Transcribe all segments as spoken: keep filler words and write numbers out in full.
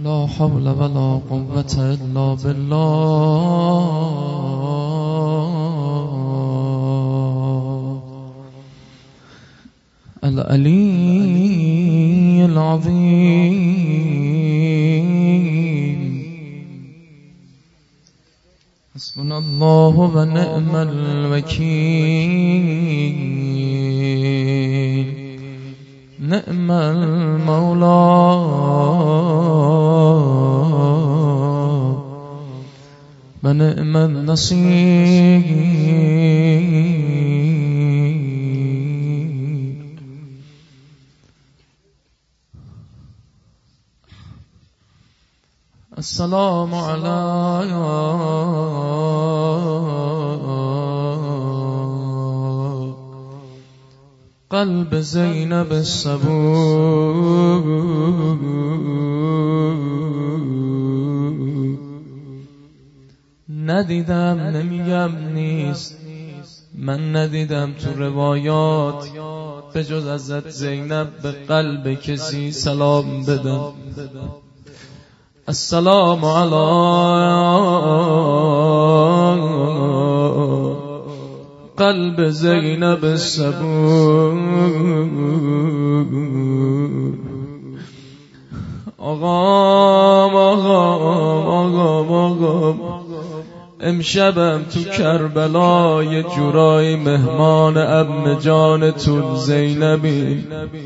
لا حول ولا قوة إلا بالله العلي العظيم. حسبنا الله ونعم الوكيل، نعم المولى ونعم النصير. السلام على قلب زینب الصبور، ندیدم نمیگم نیست، من ندیدم تو روایات به جز حضرت زینب به قلب کسی سلام بدم. السلام علی قلب زینب الصبور. آقام آقام آقام آقام امشبم تو کربلا یه جورای مهمان عمه جانتون زینبی.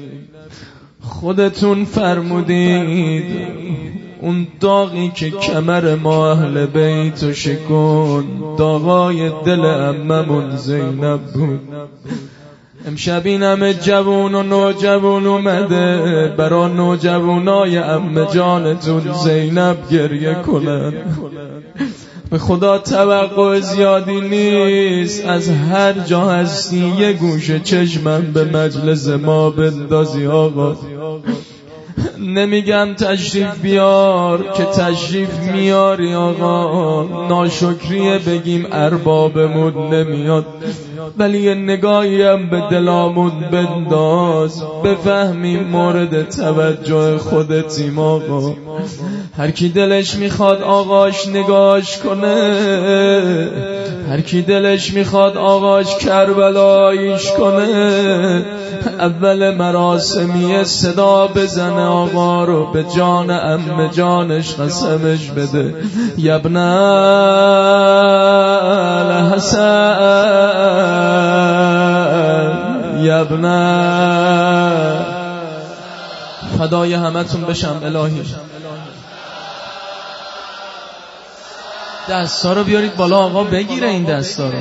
خودتون فرمودید اون داغی که کمر ما اهل بیتو شکن داغای دل عممون زینب بود. امشب این همه جوون و نوجوون اومده برا نوجوونای عمه جانتون زینب گریه کنن. به خدا توقع زیادی نیست، از هر جا هستی یه گوشه چشمم به مجلس ما بندازی آقا. نمیگم تشریف بیار که تشریف میاری آقا، ناشکریه بگیم اربابمون نمیاد، ولی یه نگاهی هم به دلامون بنداز بفهمیم مورد توجه خودتیم آقا. هر کی دلش میخواد آقاش نگاش کنه، هر کی دلش میخواد آقاش کربلاییش کنه، اول مراسمیه صدا بزنه آقا رو به جان عمه جانش قسمش بده. یبن الحسن یبن، فدای همتون بشم الهی. دستا رو بیارید بالا آقا بگیره این دستا رو.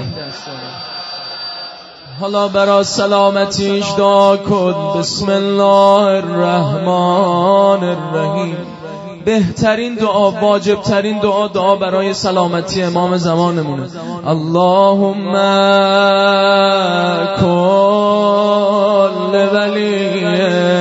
حالا برا سلامتیش دعا کن. بسم الله الرحمن الرحیم. بهترین دعا، واجبترین دعا، دعا برای سلامتی امام زمانمونه. اللهم کل ولیه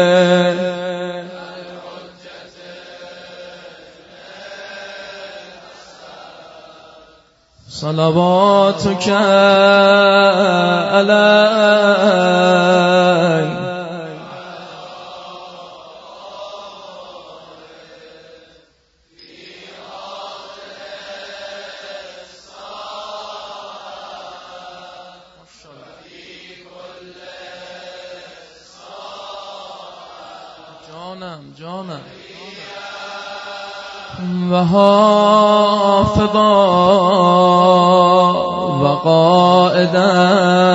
صلواتک علی جانم جانم و حافظا و قائدا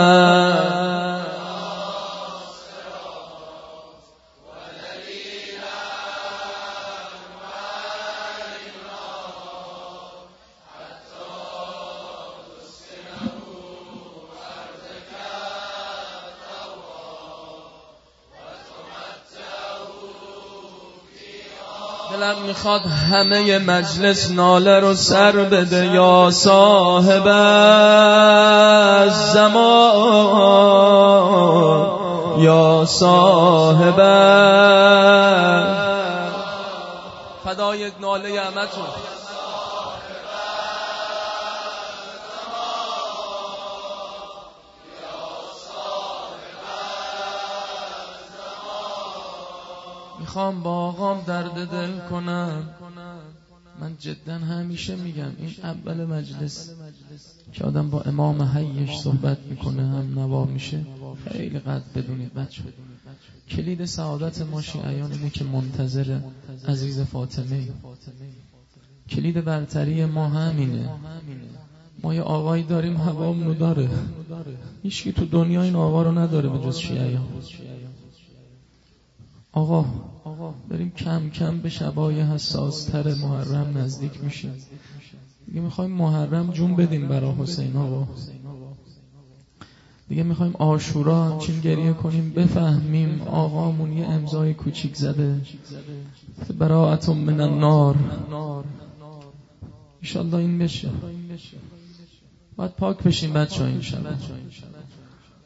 دلم میخواد همه مجلس ناله رو سر بده. یا صاحب الزمان یا صاحب، فدای ناله همتون. میخوام با آقام درد دل کنم. من جدا همیشه میگم این اول مجلس که آدم با امام حیش صحبت میکنه هم نوا میشه، خیلی قدر بدونید بچه، کلید سعادت ما شیعیان اینه که منتظر عزیز فاطمه. کلید برتری ما همینه. ما یه آقایی داریم هوامونو داره، هیچکی تو دنیا این آقا رو نداره به جز شیعیان. آقا بریم کم کم به شبای حساس تر محرم نزدیک میشیم دیگه. میخوایم محرم جون بدیم برای حسین آقا دیگه. میخوایم عاشورا همچین گریه کنیم بفهمیم آقامون یه امضای کوچیک زده براءة من النار. انشالله این بشه. باید پاک بشیم بچه ها انشالله.